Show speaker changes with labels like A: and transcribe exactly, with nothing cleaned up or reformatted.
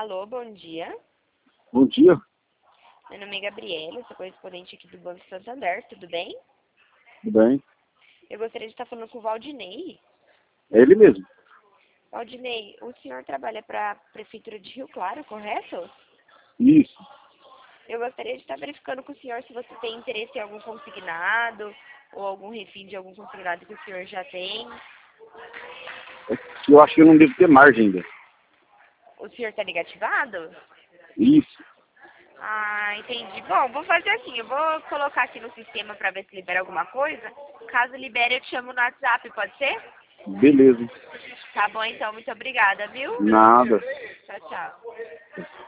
A: Alô, bom dia.
B: Bom dia.
A: Meu nome é Gabriela, sou correspondente aqui do Banco Santander, tudo bem?
B: Tudo bem?
A: Eu gostaria de estar falando com o Valdinei.
B: É ele mesmo.
A: Valdinei, o senhor trabalha para a Prefeitura de Rio Claro, correto?
B: Isso.
A: Eu gostaria de estar verificando com o senhor se você tem interesse em algum consignado ou algum refim de algum consignado que o senhor já tem.
B: Eu acho que eu não devo ter margem ainda.
A: O senhor está negativado?
B: Isso.
A: Ah, entendi. Bom, vou fazer assim, eu vou colocar aqui no sistema para ver se libera alguma coisa. Caso libere, eu te chamo no WhatsApp, pode ser?
B: Beleza.
A: Tá bom, então. Muito obrigada, viu?
B: Nada.
A: Tchau, tchau.